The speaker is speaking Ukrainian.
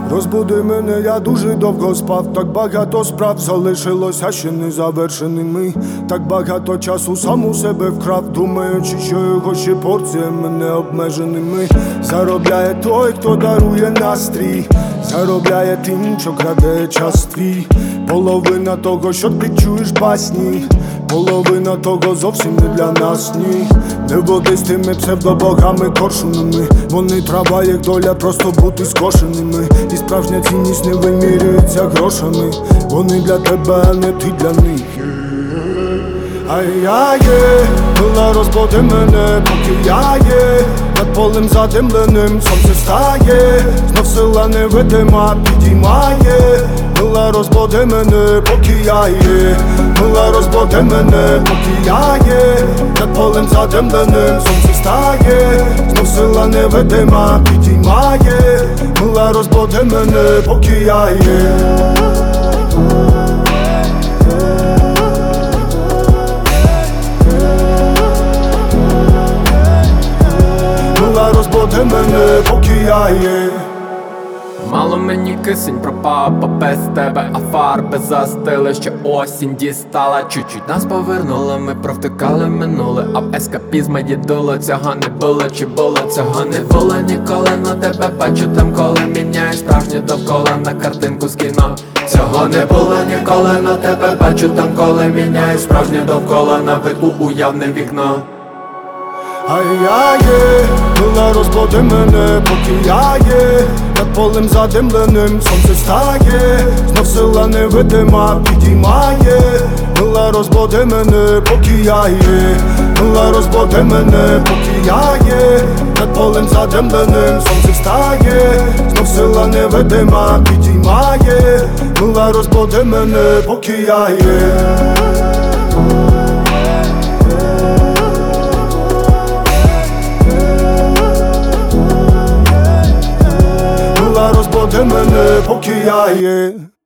Розбуди мене, я дуже довго спав. Так багато справ залишилося ще не завершеними. Так багато часу сам у себе вкрав, думаючи, що його ще порціями не обмеженими. Заробляє той, хто дарує настрій, заробляє тим, що краде час твій. Половина того, що ти чуєш басні, половина того зовсім не для нас, ні. Не води з тими псевдобогами коршунами. Вони трава, як доля, просто бути скошеними. І справжня цінність не вимірюється грошами. Вони для тебе, а не ти для них. Ай-яє, мила розбуди мене, поки я є. Над полем задимленим сонце стає, знов сила невидима підіймає. Мила розбуди мене, поки я є. Мила розбуди мене, поки я є. Над полем задимленим сонце стає, знов сила невидима підіймає. Мила розбуди мене, поки я є. Розбуди мене, поки я є. Мало мені кисень пропав, бо без тебе, а фарби застили, що осінь дістала. Чуть-чуть нас повернули, ми провтикали минуле, а в ескапізмі дідуло. Цього не було, чи було, цього не було ніколи. На тебе бачу там, коли міняю справжнє довкола на картинку з кіно. Цього не було ніколи, на тебе бачу там, коли міняю справжнє довкола на вид у уявне вікно. Ай-яє, мила розбуди мене, поки я є. Над полем задимленим сонце стає, знов сила невидима підіймає. Мила розбуди мене, поки я є. Мила розбуди мене, поки я є. Над полем задимленим сонце стає, знов сила невидима підіймає. Мила розбуди мене, поки я є. Розбуди мене, поки я є.